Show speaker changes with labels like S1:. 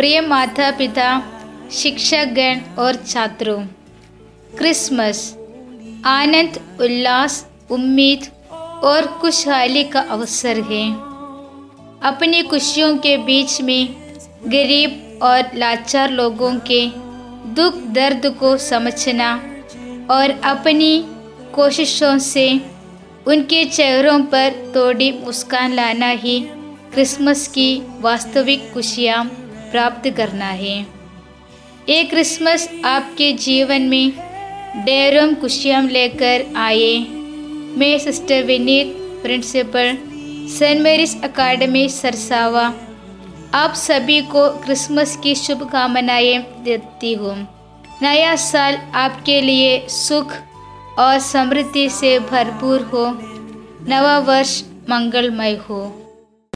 S1: प्रिय माता पिता, शिक्षकगण और छात्रों, क्रिसमस आनंद, उल्लास, उम्मीद और खुशहाली का अवसर है। अपनी खुशियों के बीच में गरीब और लाचार लोगों के दुख दर्द को समझना और अपनी कोशिशों से उनके चेहरों पर थोड़ी मुस्कान लाना ही क्रिसमस की वास्तविक खुशियाँ प्राप्त करना है। ये क्रिसमस आपके जीवन में ढेरों खुशियाँ लेकर आए। मैं sister Vineet, principal Saint Mary's academy Sarsawa, आप सभी को क्रिसमस की शुभकामनाएं देती हूँ। नया साल आपके लिए सुख और समृद्धि से भरपूर हो। नवा वर्ष मंगलमय हो।